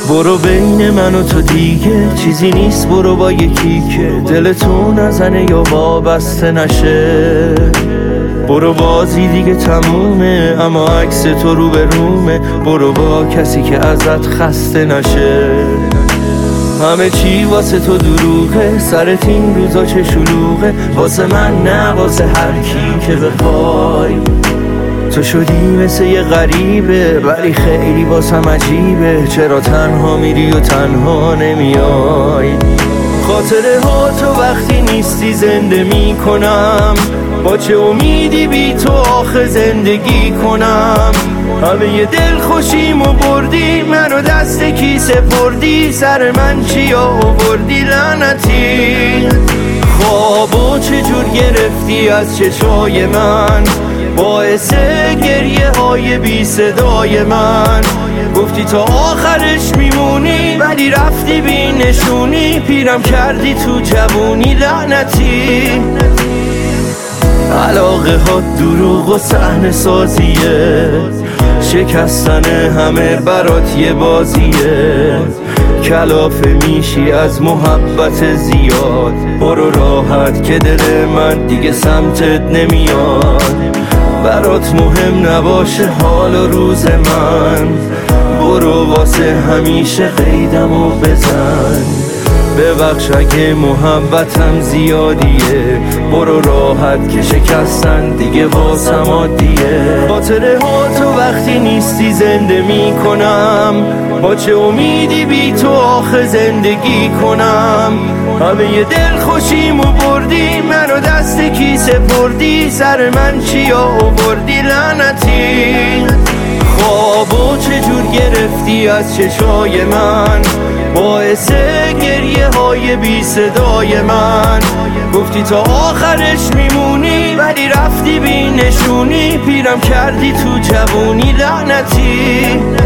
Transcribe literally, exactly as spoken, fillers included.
برو بین من و تو دیگه چیزی نیست، برو با یکی که دل تو نزنه یا وابسته نشه. برو بازی دیگه تمومه، اما عکس تو رو به رومه. برو با کسی که ازت خسته نشه. همه چی واسه تو دروغه، سرت این روزا چه شلوغه. واسه من نه واسه هر کی که بخوای. تو شدی مثل یه غریبه ولی خیلی واسم عجیبه. چرا تنها میری و تنها نمیای؟ خاطره ها تو وقتی نیستی زنده میکنم. با چه امیدی بی تو آخه زندگی کنم؟ همه یه دل خوشیمو بردی، منو دست کی سپردی. سر من چی آوردی لعنتی؟ خوابو چجور گرفتی از چشای من، باعث گریه های بی صدای من. گفتی تا آخرش میمونی ولی رفتی بی نشونی. پیرم کردی تو جوونی لعنتی. علاقه ها دروغ و صحنه سازیه، شکستن همه برات یه بازیه. کلافه میشی از محبت زیاد. برو راحت که دل من دیگه سمتت نمیاد. برات مهم نباشه حال و روز من. برو واسه همیشه قیدمو بزن. ببخش اگه محبتم زیادیه. برو راحت که شکستن دیگه واسم عادیه. خاطره ها تو وقتی نیستی زنده میکنم. با چه امیدی بی تو آخه زندگی کنم؟ همه یه دل خوشیمو بردی، منو دست کی سپردی. سر من چی آوردی لعنتی؟ خوابو چجور گرفتی از چشای من، باعث گریه های بی صدای من. گفتی تا آخرش میمونی ولی رفتی بی نشونی. پیرم کردی تو جوونی لعنتی.